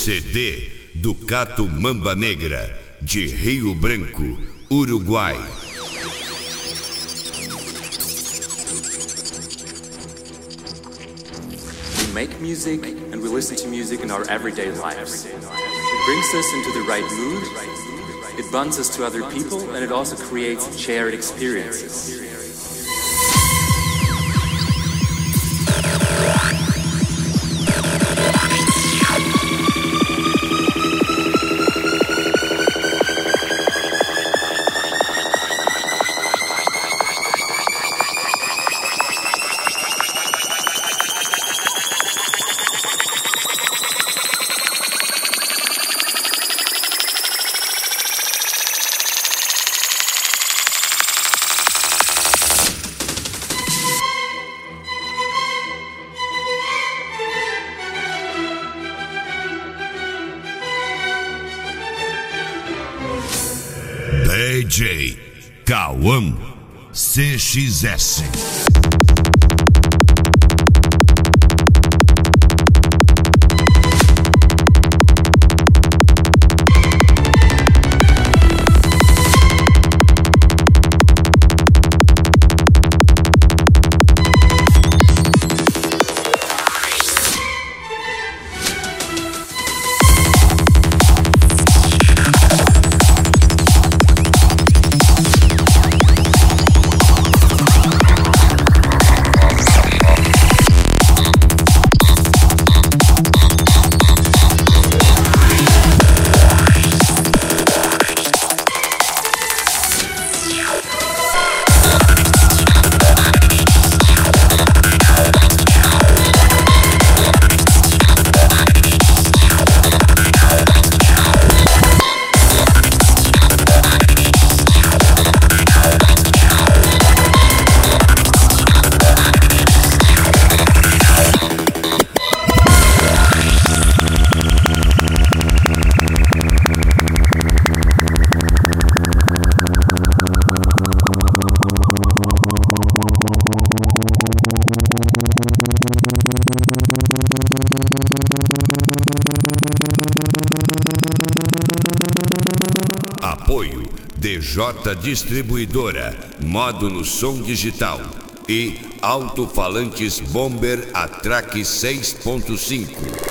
CD Ducato Mamba Negra, de Rio Branco, Uruguai. We make music and we listen to music in our everyday lives. It brings us into the right mood, it bonds us to other people, and it also creates shared experiences. DJ Cauã CXS. Apoio DJ Distribuidora, módulo som digital e alto-falantes Bomber Atrac 6.5.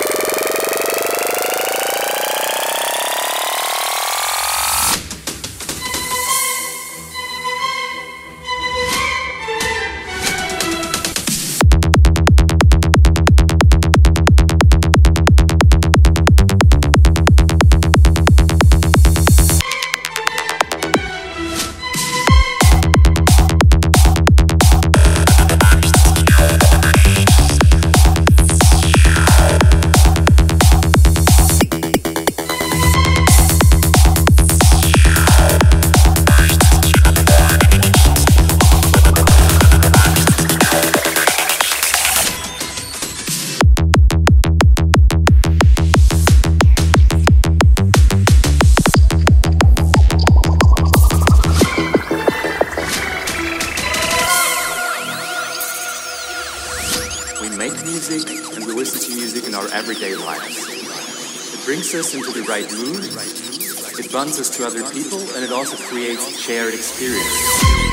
We make music and we listen to music in our everyday lives. It brings us into the right mood, it bonds us to other people, and it also creates shared experiences.